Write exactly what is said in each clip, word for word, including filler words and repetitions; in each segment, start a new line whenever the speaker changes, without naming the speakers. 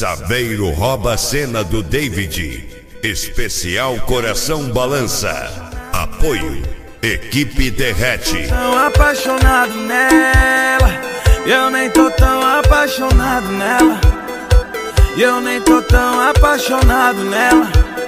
Saveiro rouba a cena do David. Especial Coração Balança. Apoio Equipe Derrete.
Tão apaixonado nela, eu nem tô tão apaixonado nela. Eu nem tô tão apaixonado nela.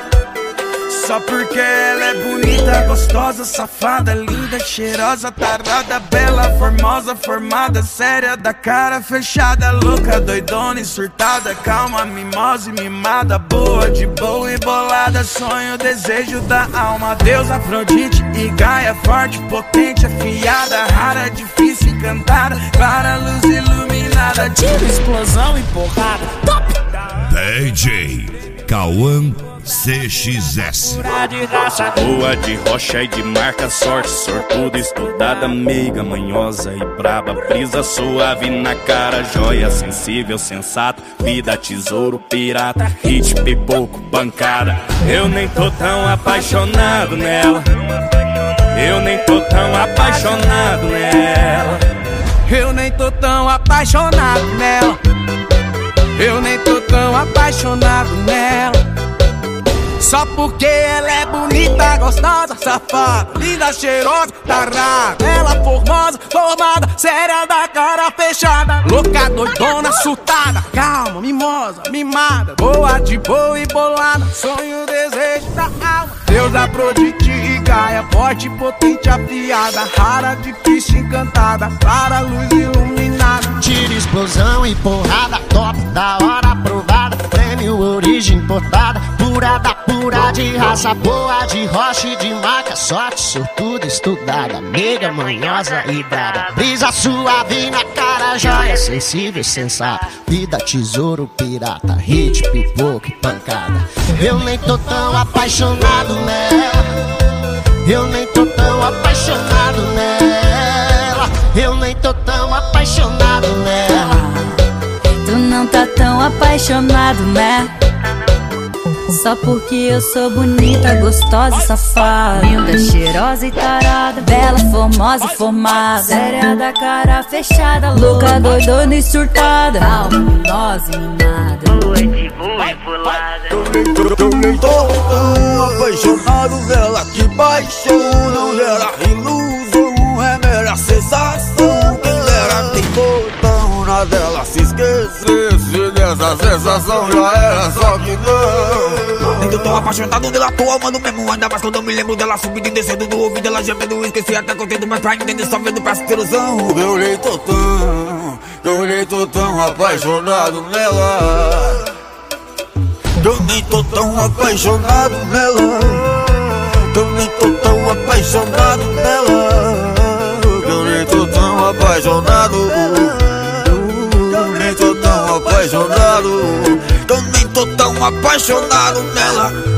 Só porque ela é bonita, gostosa, safada, linda, cheirosa, tarada, bela, formosa, formada, séria, da cara fechada, louca, doidona e surtada, calma, mimosa e mimada, boa, de boa e bolada, sonho, desejo da alma, Deus, Afrodite e Gaia, forte, potente, afiada, rara, difícil, encantada, clara, luz iluminada, tiro, explosão e porrada, top!
D J Cauã C X S.
Pura de raça, boa de rocha e de marca, sorte, sortuda, estudada, meiga, manhosa e braba, brisa suave na cara, joia, sensível, sensato, vida, tesouro, pirata, hit, pipoco, bancada. Eu nem tô tão apaixonado nela. Eu nem tô tão apaixonado nela.
Eu nem tô tão apaixonado nela. Eu nem tô tão apaixonado nela. Só porque ela é bonita, gostosa, safada, linda, cheirosa, tarada, bela, formosa, formada, séria, da cara fechada, louca, doidona, surtada, calma, mimosa, mimada, boa, de boa e bolada, sonho, desejo da alma, Deus, Afrodite e Gaia, forte, potente, afiada, rara, difícil, encantada, clara, luz iluminada,
tiro, explosão e porrada, top, da hora, aprovada, prêmio, origem importada, pura da pura de raça, boa de rocha e de marca, sorte, sortuda, estudada, meiga, manhosa e brava, brisa suave na cara, joia, sensível e sensata, vida, tesouro, pirata, hit, pipoco e pancada. Eu nem tô tão apaixonado nela. Eu nem tô tão apaixonado nela. Eu nem tô tão apaixonado nela.
Tu não tá tão apaixonado, né? Só porque eu sou bonita, gostosa e safada, linda, cheirosa e tarada, bela, formosa e formada, séria, da cara fechada, louca, doidona e surtada, calma, mimosa e mimada, boa de boa e bolada.
Eu nem tô tão apaixonado nela, que paixão, gera ilusão, é mera sensação, quem dera tem botão na dela, se esquecesse dessa sensação já era, só que não. Nem tô tão apaixonado dela, tô amando mesmo, ainda mais quando eu me lembro dela subindo e descendo do ouvido, ela gemendo, esqueci até que eu tento mais pra entender, só vendo pra ter ilusão. Eu nem tô tão, eu nem tô tão apaixonado nela. Eu nem tô tão apaixonado nela. Eu nem tô tão apaixonado nela. Eu nem tô tão apaixonado. Eu nem tô tão apaixonado. Eu nem tô tão apaixonado nela.